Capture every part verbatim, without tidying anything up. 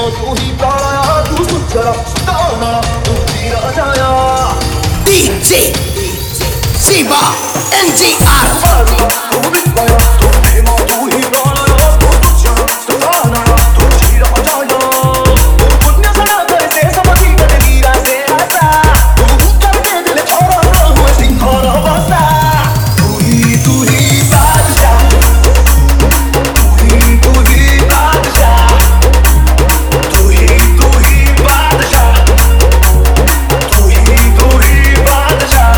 तू ही प्राणा तू सुंदर सुदाना तू ही राजाया डीजे शिवा एनजीआर तू विद्या तू प्रेम तू ही प्राणा तू सुंदर सुदाना तू ही राजाया तू पुण्य सना करते समझी कर वीरा से आसा तू करते दिल छोड़ा हुआ सिंहार वासा तू ही तू ही बादशाह तू ही तू ही बादशाह तू ही तू ही बादशाह तू ही तू ही बादशाह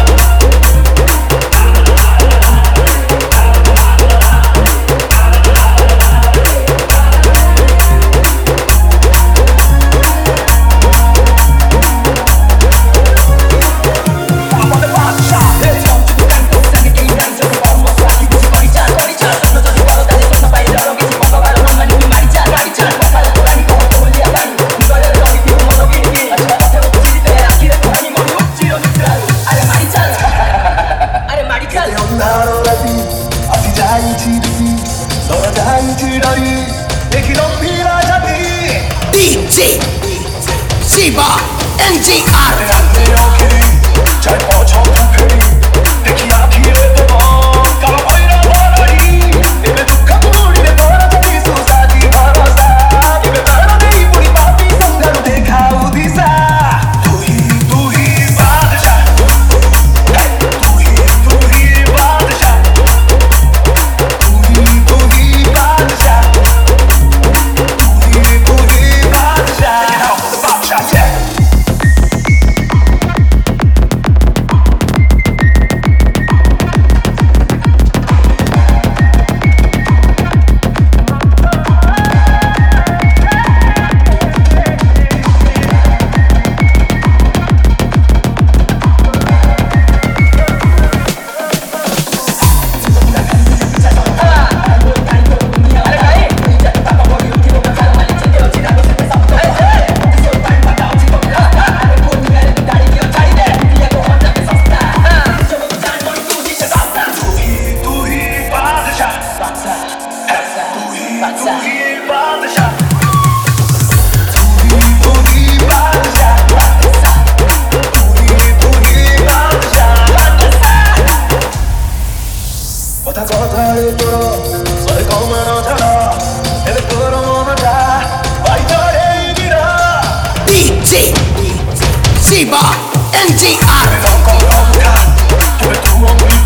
DJ Shiva NGR DJ Shiva NGR